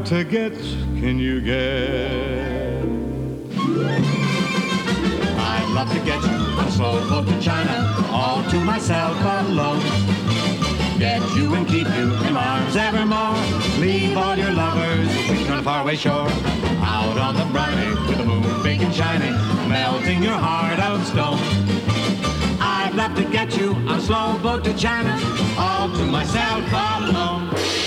to get can you get? I'd love to get you on a slow boat to China, all to myself alone. Get you and keep you in my arms evermore. Leave all your lovers, we on a faraway shore. Out on the briny with the moon big and shining, melting your heart of stone. I'd love to get you on a slow boat to China, all to myself alone.